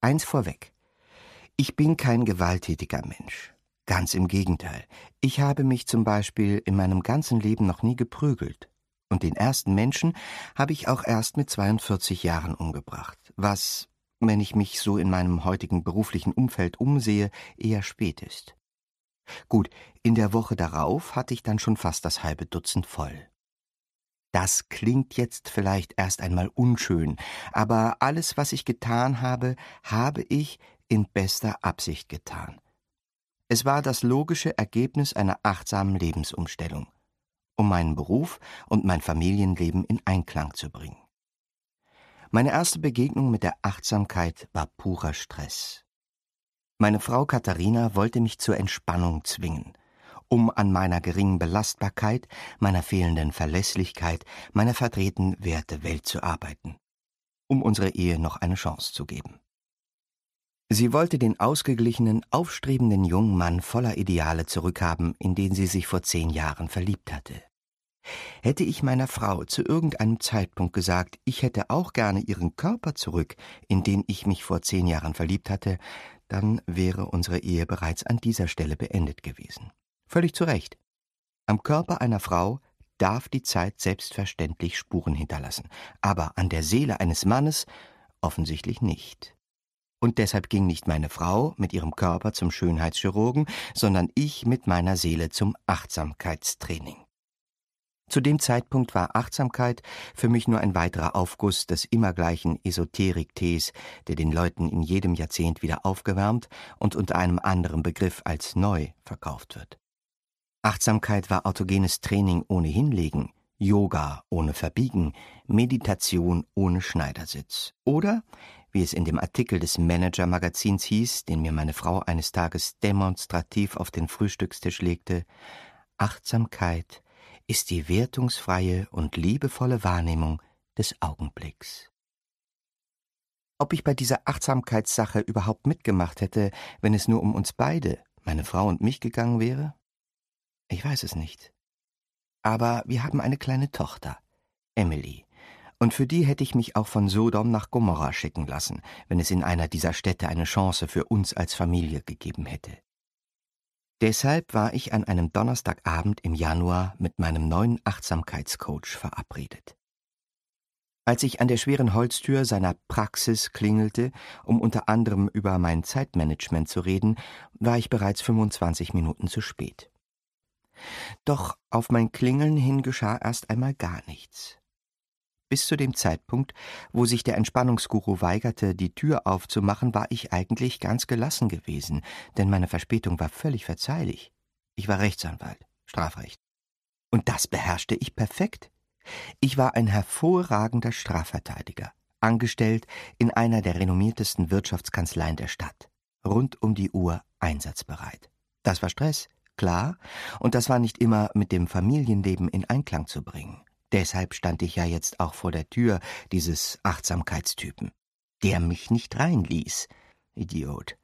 Eins vorweg. Ich bin kein gewalttätiger Mensch. Ganz im Gegenteil. Ich habe mich zum Beispiel in meinem ganzen Leben noch nie geprügelt. Und den ersten Menschen habe ich auch erst mit 42 Jahren umgebracht, was, wenn ich mich so in meinem heutigen beruflichen Umfeld umsehe, eher spät ist. Gut, in der Woche darauf hatte ich dann schon fast das halbe Dutzend voll. Das klingt jetzt vielleicht erst einmal unschön, aber alles, was ich getan habe, habe ich in bester Absicht getan. Es war das logische Ergebnis einer achtsamen Lebensumstellung, um meinen Beruf und mein Familienleben in Einklang zu bringen. Meine erste Begegnung mit der Achtsamkeit war purer Stress. Meine Frau Katharina wollte mich zur Entspannung zwingen, um an meiner geringen Belastbarkeit, meiner fehlenden Verlässlichkeit, meiner verdrehten Wertewelt zu arbeiten, um unserer Ehe noch eine Chance zu geben. Sie wollte den ausgeglichenen, aufstrebenden jungen Mann voller Ideale zurückhaben, in den sie sich vor 10 Jahren verliebt hatte. Hätte ich meiner Frau zu irgendeinem Zeitpunkt gesagt, ich hätte auch gerne ihren Körper zurück, in den ich mich vor 10 Jahren verliebt hatte, dann wäre unsere Ehe bereits an dieser Stelle beendet gewesen. Völlig zu Recht. Am Körper einer Frau darf die Zeit selbstverständlich Spuren hinterlassen, aber an der Seele eines Mannes offensichtlich nicht. Und deshalb ging nicht meine Frau mit ihrem Körper zum Schönheitschirurgen, sondern ich mit meiner Seele zum Achtsamkeitstraining. Zu dem Zeitpunkt war Achtsamkeit für mich nur ein weiterer Aufguss des immer gleichen Esoterik-Tees, der den Leuten in jedem Jahrzehnt wieder aufgewärmt und unter einem anderen Begriff als neu verkauft wird. Achtsamkeit war autogenes Training ohne Hinlegen, Yoga ohne Verbiegen, Meditation ohne Schneidersitz. Oder, wie es in dem Artikel des Manager-Magazins hieß, den mir meine Frau eines Tages demonstrativ auf den Frühstückstisch legte, Achtsamkeit ist die wertungsfreie und liebevolle Wahrnehmung des Augenblicks. Ob ich bei dieser Achtsamkeitssache überhaupt mitgemacht hätte, wenn es nur um uns beide, meine Frau und mich, gegangen wäre? Ich weiß es nicht. Aber wir haben eine kleine Tochter, Emily, und für die hätte ich mich auch von Sodom nach Gomorra schicken lassen, wenn es in einer dieser Städte eine Chance für uns als Familie gegeben hätte. Deshalb war ich an einem Donnerstagabend im Januar mit meinem neuen Achtsamkeitscoach verabredet. Als ich an der schweren Holztür seiner Praxis klingelte, um unter anderem über mein Zeitmanagement zu reden, war ich bereits 25 Minuten zu spät. Doch auf mein Klingeln hin geschah erst einmal gar nichts. Bis zu dem Zeitpunkt, wo sich der Entspannungsguru weigerte, die Tür aufzumachen, war ich eigentlich ganz gelassen gewesen, denn meine Verspätung war völlig verzeihlich. Ich war Rechtsanwalt, Strafrecht. Und das beherrschte ich perfekt. Ich war ein hervorragender Strafverteidiger, angestellt in einer der renommiertesten Wirtschaftskanzleien der Stadt, rund um die Uhr einsatzbereit. Das war Stress, klar, und das war nicht immer mit dem Familienleben in Einklang zu bringen. Deshalb stand ich ja jetzt auch vor der Tür dieses Achtsamkeitstypen, der mich nicht reinließ. Idiot.